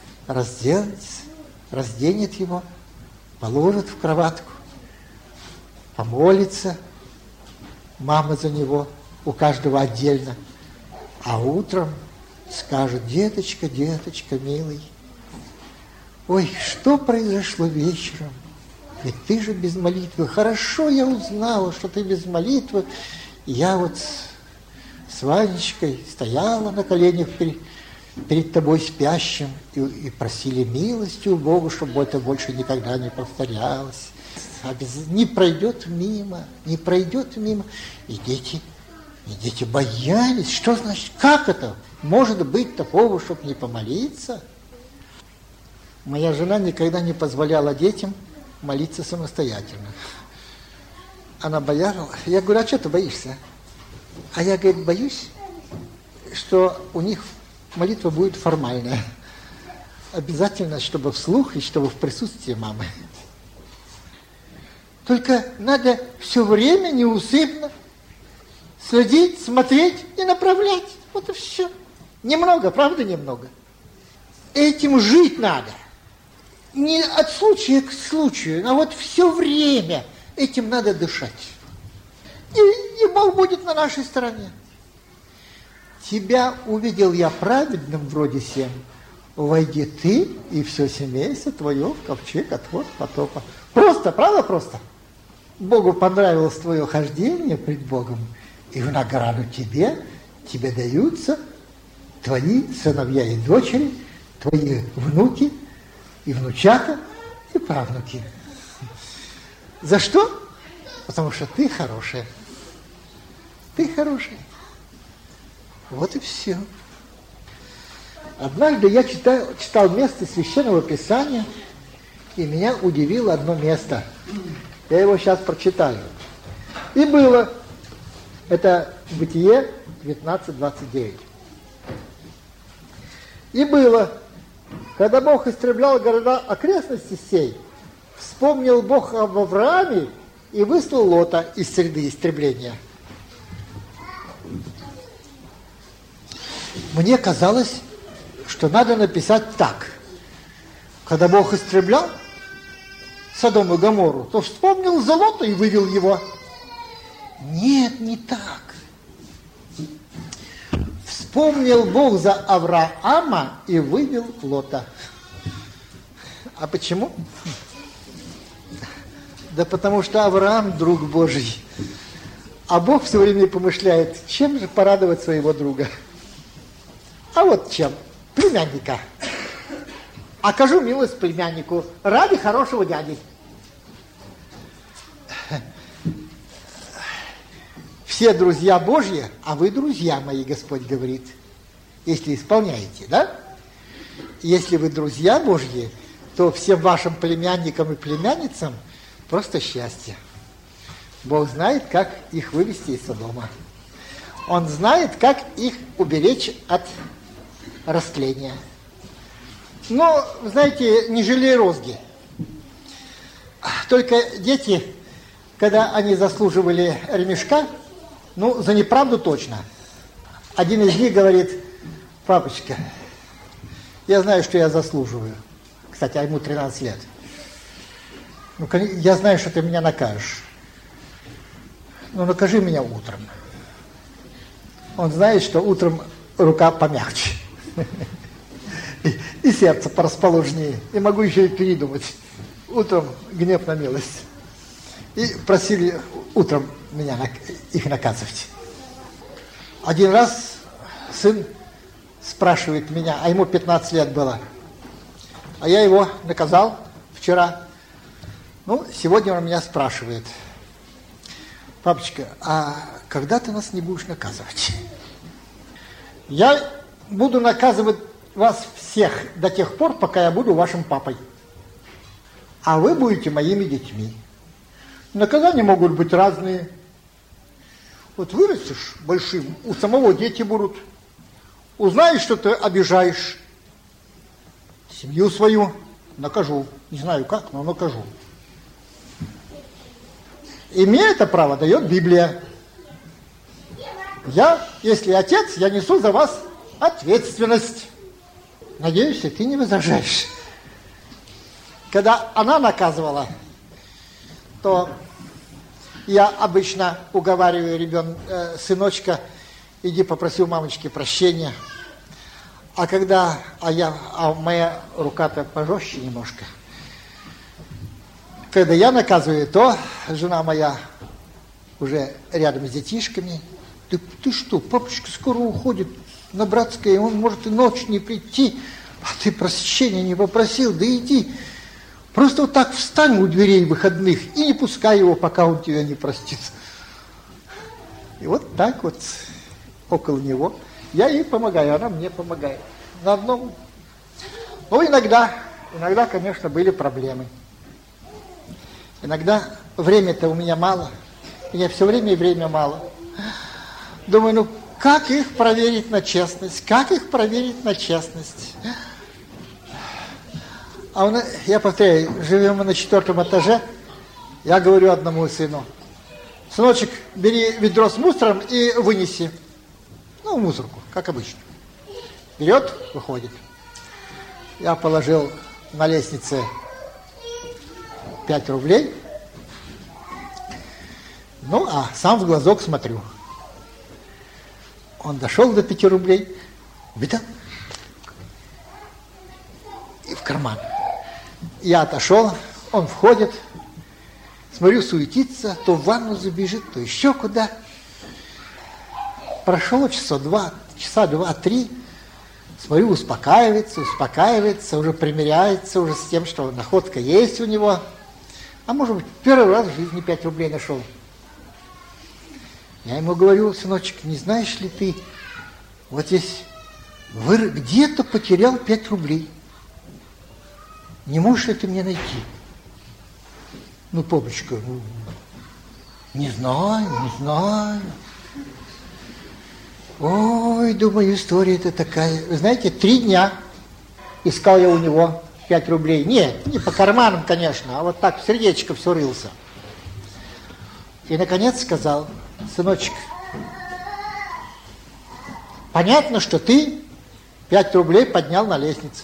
Разденет его, положит в кроватку, помолится, мама за него, у каждого отдельно. А утром скажет: деточка, деточка, милый, ой, что произошло вечером? Ведь ты же без молитвы. Хорошо я узнала, что ты без молитвы. Я вот с Ванечкой стояла на коленях перед тобой спящим и просили милости у Бога, чтобы это больше никогда не повторялось. Не пройдет мимо, не пройдет мимо. И дети боялись. Что значит, как это? Может быть такого, чтобы не помолиться? Моя жена никогда не позволяла детям молиться самостоятельно. Она боялась. Я говорю: а что ты боишься? А я, говорит, боюсь, что у них молитва будет формальная. Обязательно, чтобы вслух и чтобы в присутствии мамы. Только надо все время неусыпно следить, смотреть и направлять. Вот и все. Немного, правда, немного. Этим жить надо. Не от случая к случаю, а вот все время этим надо дышать. И Бог будет на нашей стороне. Тебя увидел я праведным вроде сем. Войди ты и все семейство твое в ковчег, отвод потопа. Просто, правда, просто? Богу понравилось твое хождение пред Богом, и в награду тебе даются твои сыновья и дочери, твои внуки и внучата и правнуки. За что? Потому что ты хорошая. Ты хорошая. Вот и все. Однажды я читал место Священного Писания, и меня удивило одно место. Я его сейчас прочитаю. И было, это Бытие 19:29. И было, когда Бог истреблял города окрестности сей, вспомнил Бог об Аврааме и выслал Лота из среды истребления. Мне казалось, что надо написать так. Когда Бог истреблял Содом и Гоморру, то вспомнил за Лота и вывел его. Нет, не так. Вспомнил Бог за Авраама и вывел Лота. А почему? Да потому что Авраам друг Божий. А Бог все время помышляет, чем же порадовать своего друга. А вот чем? Племянника. Окажу милость племяннику ради хорошего дяди. Все друзья Божьи, а вы друзья мои, Господь говорит, если исполняете, да? Если вы друзья Божьи, то всем вашим племянникам и племянницам просто счастье. Бог знает, как их вывести из Содома. Он знает, как их уберечь от растления. Но, знаете, не жалей розги. Только дети, когда они заслуживали ремешка, ну, за неправду точно. Один из них говорит: папочка, я знаю, что я заслуживаю. Кстати, а ему 13 лет. Ну, я знаю, что ты меня накажешь. Ну, накажи меня утром. Он знает, что утром рука помягче. И сердце порасположнее. И могу еще и передумать. Утром гнев на милость. И просили утром их наказывать. Один раз сын спрашивает меня, а ему 15 лет было. А я его наказал вчера. Ну, сегодня он меня спрашивает: папочка, а когда ты нас не будешь наказывать? Я буду наказывать вас всех до тех пор, пока я буду вашим папой. А вы будете моими детьми. Наказания могут быть разные. Вот вырастешь большим, у самого дети будут. Узнаешь, что ты обижаешь семью свою, накажу. Не знаю как, но накажу. И мне это право дает Библия. Я, если отец, я несу за вас ответственность. Надеюсь, и ты не возражаешь. Когда она наказывала, то я обычно уговариваю сыночка, иди попроси у мамочки прощения. А когда, моя рука-то пожестче немножко. Когда я наказываю, то жена моя уже рядом с детишками. Ты что, папочка скоро уходит на братское, он может и ночью не прийти, а ты прощения не попросил, да иди. Просто вот так встань у дверей выходных и не пускай его, пока он тебя не простит. И вот так вот около него я ей помогаю, она мне помогает. На одном. Ну, иногда, конечно, были проблемы. Иногда время-то у меня мало. У меня все время мало. Думаю, ну как их проверить на честность? Как их проверить на честность? Я повторяю, живем мы на 4-м этаже. Я говорю одному сыну: сыночек, бери ведро с мусором и вынеси. Ну, мусорку, как обычно. Берет, выходит. Я положил на лестнице 5 рублей. Ну, а сам в глазок смотрю. Он дошел до 5 рублей, видал? И в карман. Я отошел, он входит, смотрю, суетится, то в ванну забежит, то еще куда. Прошло часа 2-3, смотрю, успокаивается, уже примиряется уже с тем, что находка есть у него. А может быть, первый раз в жизни 5 рублей нашел. Я ему говорю: сыночек, не знаешь ли ты, вот здесь где-то потерял 5 рублей. Не можешь ли ты мне найти? Ну, папочка, не знаю. Ой, думаю, история-то такая. Вы знаете, 3 дня искал я у него 5 рублей. Нет, не по карманам, конечно, а вот так в сердечко все рылся. И, наконец, сказал: сыночек, понятно, что ты 5 рублей поднял на лестнице.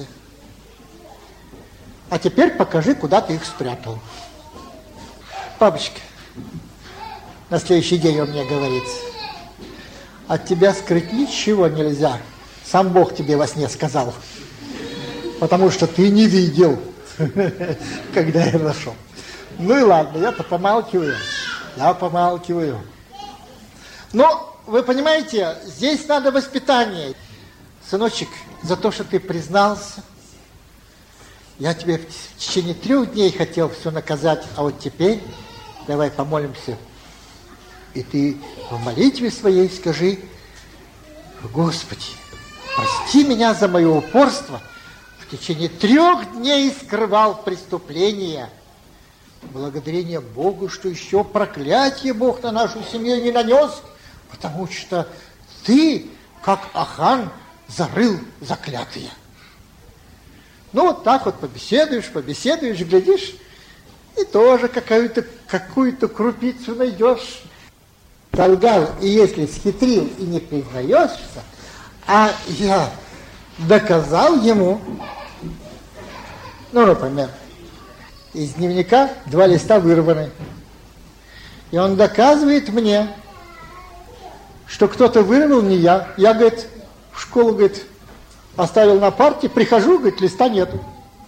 А теперь покажи, куда ты их спрятал. Папочка, на следующий день он мне говорит: от тебя скрыть ничего нельзя. Сам Бог тебе во сне сказал. Потому что ты не видел, когда я нашел. Ну и ладно, я-то помалкиваю. Но, вы понимаете, здесь надо воспитание. Сыночек, за то, что ты признался, я тебе в течение 3 дней хотел все наказать, а вот теперь давай помолимся. И ты в молитве своей скажи: Господи, прости меня за мое упорство, в течение 3 дней скрывал преступления. Благодарение Богу, что еще проклятие Бог на нашу семью не нанес, потому что ты, как Ахан, зарыл заклятие. Ну вот так вот побеседуешь, глядишь, и тоже какую-то крупицу найдешь. Солгал, и если схитрил и не признаешься, а я доказал ему, ну, например, из дневника 2 листа вырваны, и он доказывает мне, что кто-то вырвал, не я. Я, говорит, в школу, говорит, оставил на парте, прихожу, говорит, листа нету.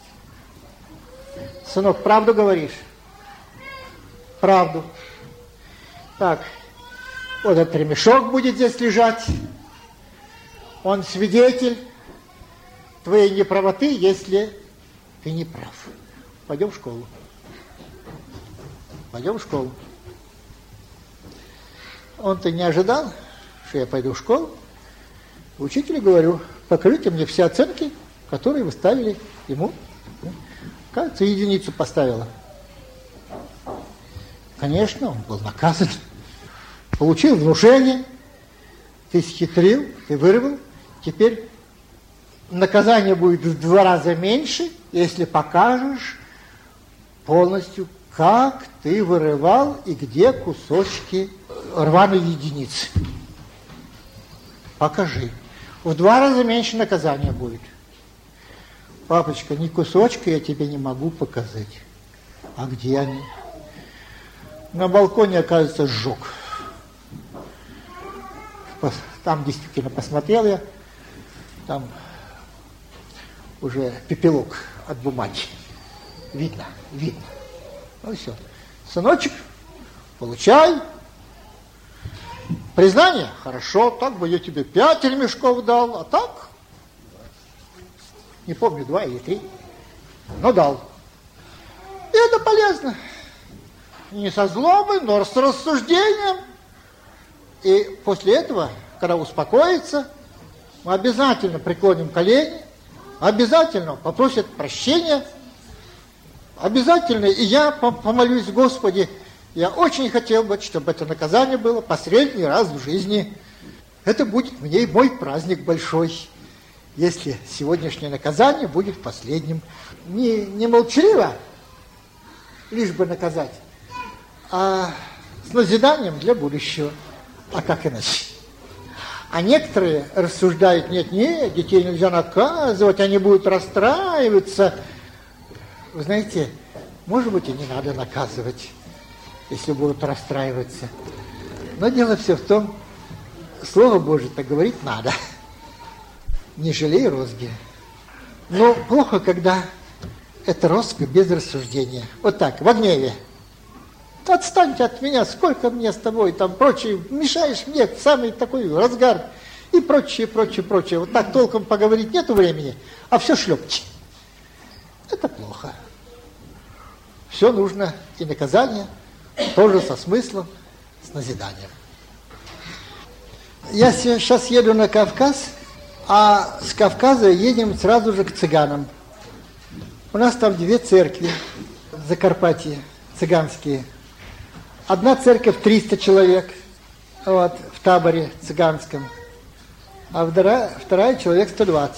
Сынок, правду говоришь? Правду. Так, вот этот ремешок будет здесь лежать. Он свидетель твоей неправоты, если ты не прав. Пойдем в школу. Он-то не ожидал, что я пойду в школу. Учителю говорю: покажите мне все оценки, которые вы ставили ему. Кажется, 1 поставила. Конечно, он был наказан. Получил внушение. Ты схитрил, ты вырвал. Теперь наказание будет в 2 раза меньше, если покажешь полностью, как ты вырывал и где кусочки рваной единицы. Покажи. В 2 раза меньше наказания будет. Папочка, ни кусочка я тебе не могу показать. А где они? На балконе, оказывается, сжег. Там действительно посмотрел я. Там уже пепелок от бумаги. Видно. Ну все. Сыночек, получай. Признание? Хорошо, так бы я тебе 5 ремешков дал, а так, не помню, 2 или 3, но дал. И это полезно. Не со злобой, но с рассуждением. И после этого, когда успокоится, мы обязательно преклоним колени, обязательно попросят прощения, обязательно, и я помолюсь: Господи, я очень хотел бы, чтобы это наказание было последний раз в жизни. Это будет мне мой праздник большой, если сегодняшнее наказание будет последним. Не молчаливо, лишь бы наказать, а с назиданием для будущего. А как иначе? А некоторые рассуждают: нет, детей нельзя наказывать, они будут расстраиваться. Вы знаете, может быть, и не надо наказывать, если будут расстраиваться. Но дело все в том, Слово Божие так говорить надо. Не жалей розги. Но плохо, когда это розга без рассуждения. Вот так, в гневе. Отстаньте от меня, сколько мне с тобой, там прочее, мешаешь мне в самый такой разгар и прочее. Вот так толком поговорить нету времени, а все шлепки. Это плохо. Все нужно, и наказание тоже со смыслом, с назиданием. Я сейчас еду на Кавказ, а с Кавказа едем сразу же к цыганам. У нас там 2 церкви в Закарпатье, цыганские. Одна церковь 300 человек, вот, в таборе цыганском, а вторая человек 120.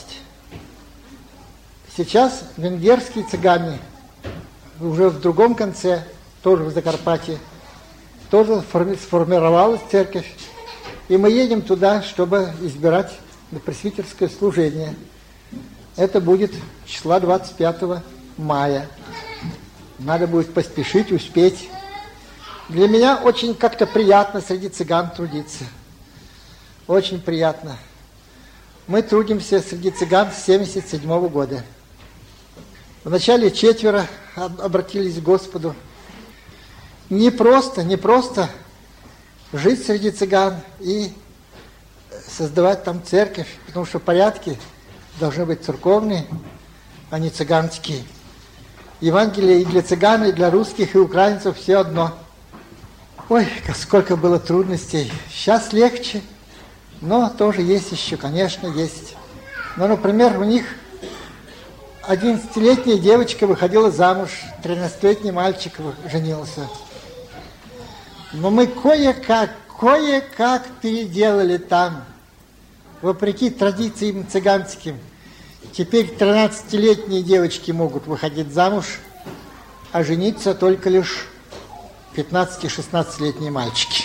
Сейчас венгерские цыгане уже в другом конце, тоже в Закарпатье, тоже сформировалась церковь. И мы едем туда, чтобы избирать на пресвитерское служение. Это будет числа 25 мая. Надо будет поспешить, успеть. Для меня очень как-то приятно среди цыган трудиться. Очень приятно. Мы трудимся среди цыган с 1977 года. Вначале 4 обратились к Господу. Не просто жить среди цыган и создавать там церковь, потому что порядки должны быть церковные, а не цыганские. Евангелие и для цыган, и для русских, и украинцев все одно. Ой, сколько было трудностей. Сейчас легче, но тоже есть еще, конечно, есть. Но, например, у них 11-летняя девочка выходила замуж, 13-летний мальчик женился. Но мы кое-как переделали там, вопреки традициям цыганским. Теперь 13-летние девочки могут выходить замуж, а жениться только лишь 15-16-летние мальчики.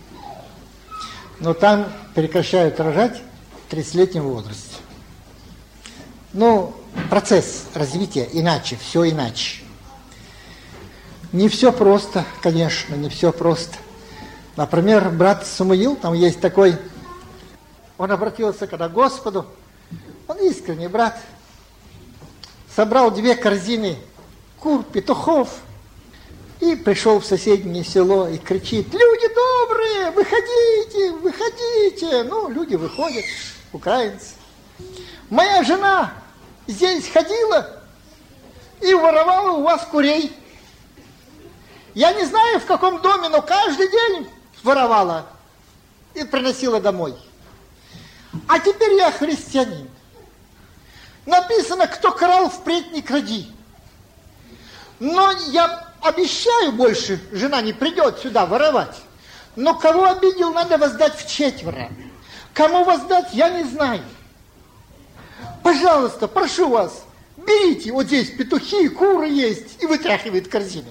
Но там прекращают рожать в 30-летнем возрасте. Ну, процесс развития иначе, все иначе. Не все просто, конечно, не все просто. Например, брат Самуил, там есть такой, он обратился когда к Господу, он искренний брат, собрал 2 корзины кур, петухов, и пришел в соседнее село и кричит: люди добрые, выходите, выходите. Ну, люди выходят, украинцы. Моя жена здесь ходила и воровала у вас курей. Я не знаю, в каком доме, но каждый день воровала и приносила домой. А теперь я христианин. Написано, кто крал, впредь не кради. Но я обещаю больше, жена не придет сюда воровать. Но кого обидел, надо воздать вчетверо. Кому воздать, я не знаю. Пожалуйста, прошу вас, берите, вот здесь петухи, куры есть, и вытряхивает корзины.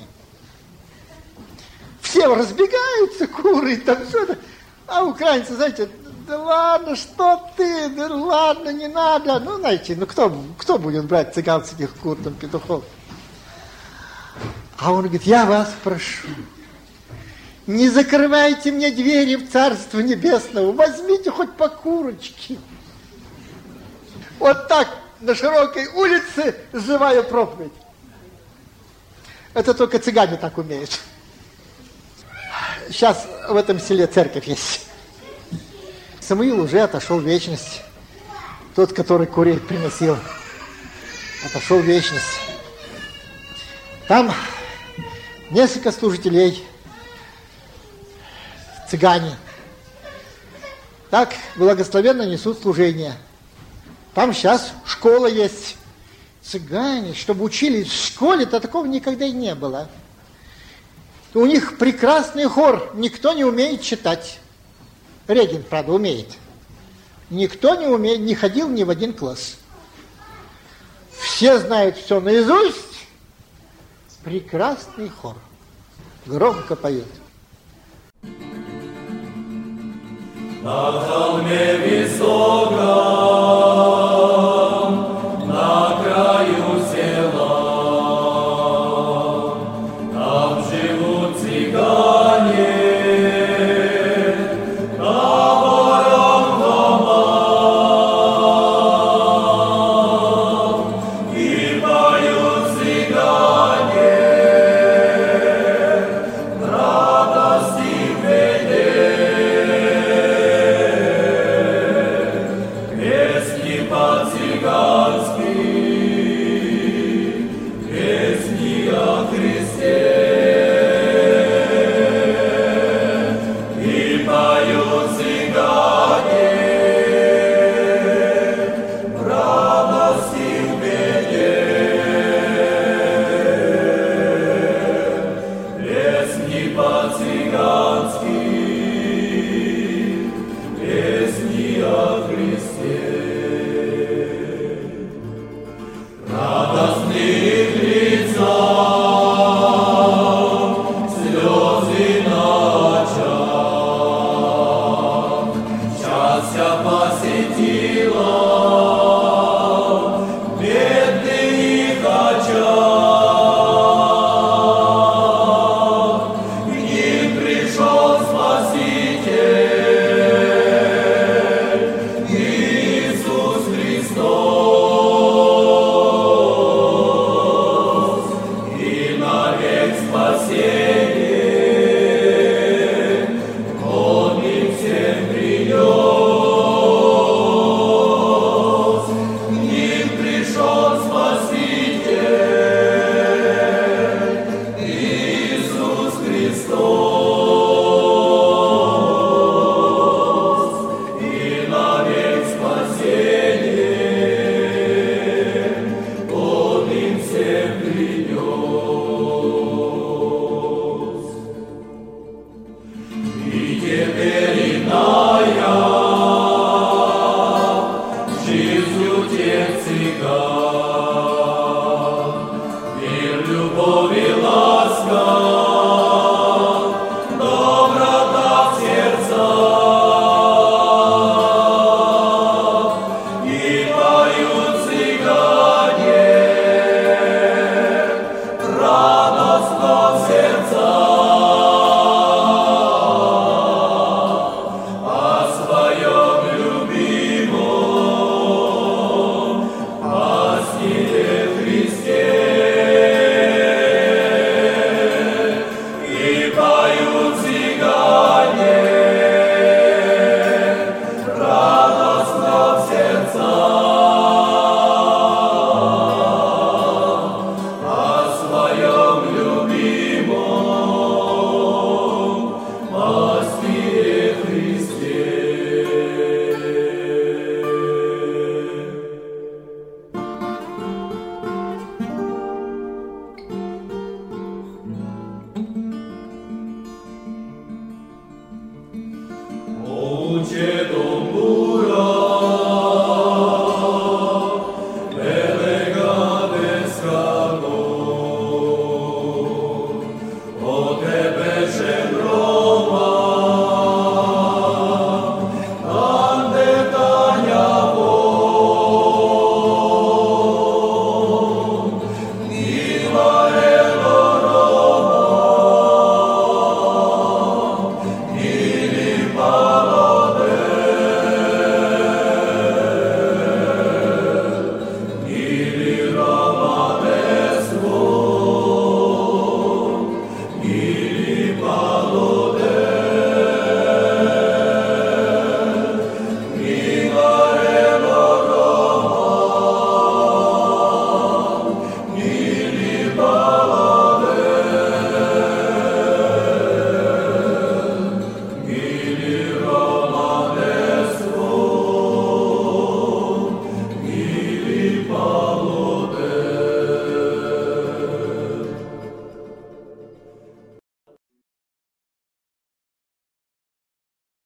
Все разбегаются, куры, там что-то. А украинцы, знаете, да ладно, что ты, да ладно, не надо. Ну, знаете, ну кто будет брать цыганских кур, там, петухов? А он говорит: я вас прошу, не закрывайте мне двери в Царство Небесное, возьмите хоть по курочке. Вот так на широкой улице живая проповедь. Это только цыгане так умеют. Сейчас в этом селе церковь есть. Самуил уже отошел в вечность. Тот, который курей приносил, отошел в вечность. Там несколько служителей, цыгане, так благословенно несут служение. Там сейчас школа есть. Цыгане, чтобы учились в школе-то такого никогда и не было. У них прекрасный хор, никто не умеет читать. Регин, правда, умеет. Никто не умеет, не ходил ни в один класс. Все знают все наизусть. Прекрасный хор. Громко поет. На холме высоком, на краю села, там живут цыгане, табором дома, и поют цыгане радости в по-цыгански, песни о Христе, и поют цыгане в радости в беде, песни по-цыгански, песни о Христе. цыгане.